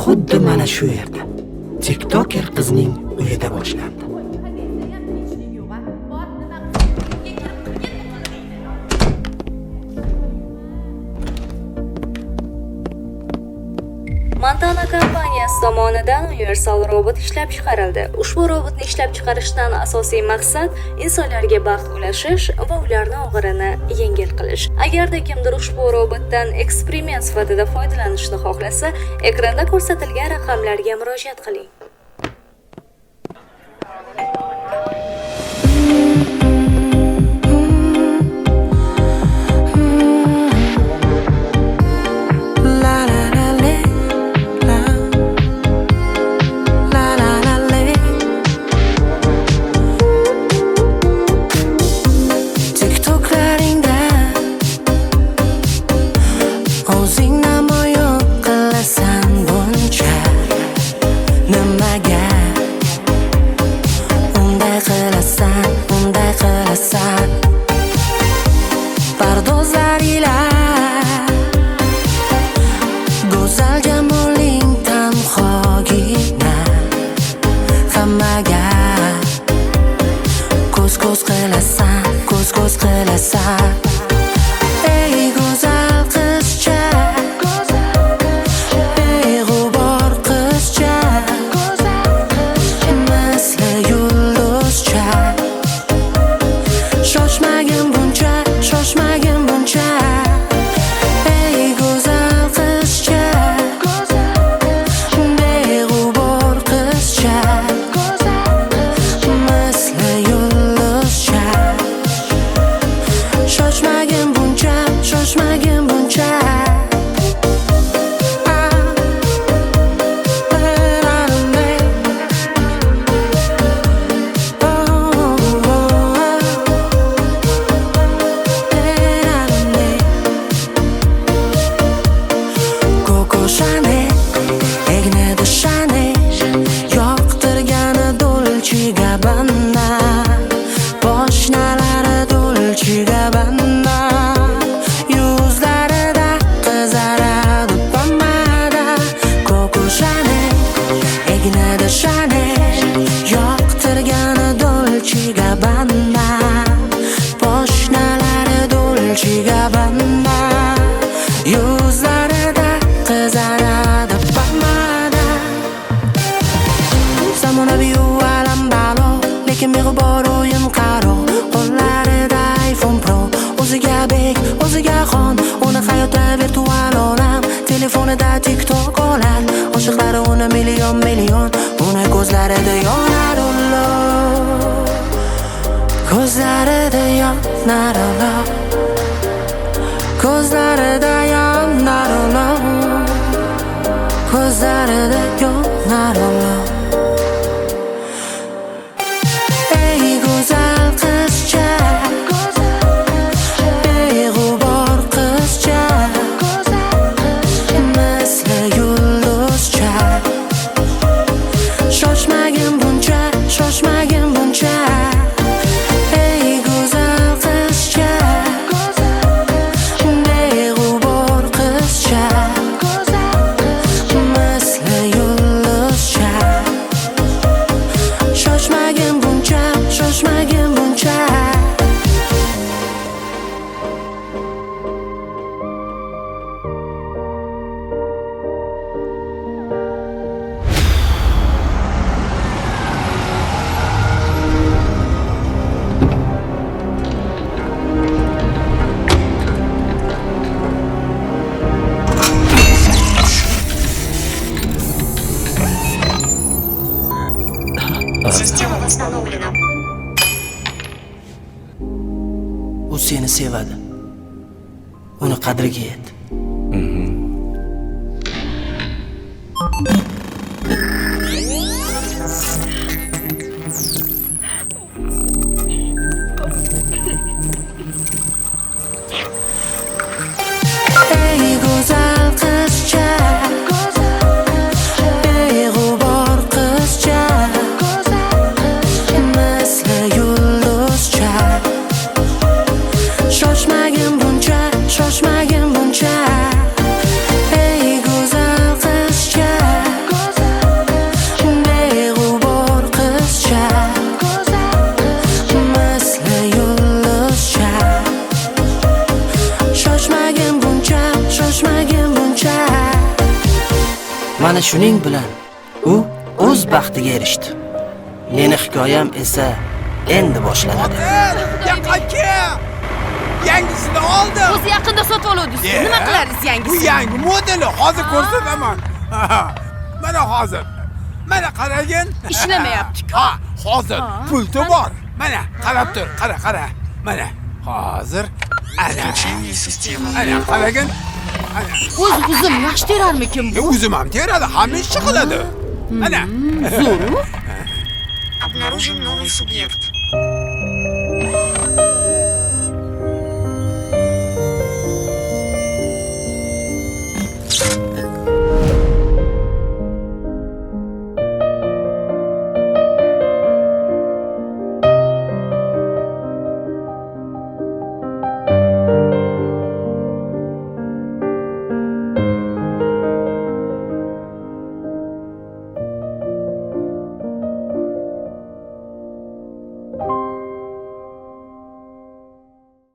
xuddi mana shu yerda, TikToker qizning uyida boshlandi. Montana kompaniyasi tomonidan universal robot ishlab chiqarildi. Ushbu robotni ishlab chiqarishdan asosiy maqsad insonlarga baxt ulashish va ularning og'irini yengil qilish. Agarda kimdir ushbu robotdan eksperiment sifatida foydalanishni xohlasa, ekranda ko'rsatilgan raqamlarga murojaat qiling. Telefonida TikTok olar, oshiqlari uni million, uni ko'zlarida yonar ulov, ko'zlarida yonar ulov, ko'zlarida yonar ulov, ko'zlarida yonar ulov. Ey go'zal qizcha, beg'ubor qizcha, shoshmagin buncha, shoshmagin buncha. Ey go'zal qizcha, beg'ubor qizcha, misli yulduzcha. Shoshmagin buncha, shoshmagin buncha. Система восстановлена. U seni sevadi. Uni qadriga yet. Ey go'zal qizcha, beg'ubor qizcha, misli yulduzcha. Shoshmagin buncha, shoshmagin buncha. Ey go'zal qizcha, Mana shuning bilan u o'z baxtiga erishdi. Meni hikoyam esa endi boshlanadi. Yaqinki! Yangisini oldim. O'zi yaqinda sotib oluvdingiz. Nima qilasiz Bu yangisini? yangi modeli. Hozir ko'rsataman. Mana hozir. Mana qaragin. Ishlamayapti-ku. Ha, hozir pulti bor. Mana qarab tur, qara. Mana hozir ana. Ana qaragin. O'zim yaxshi terarmikin bu? O'zim ham teradi, hamma ish qiladi. Ana. Zo'r. Обнаружен новый субъект.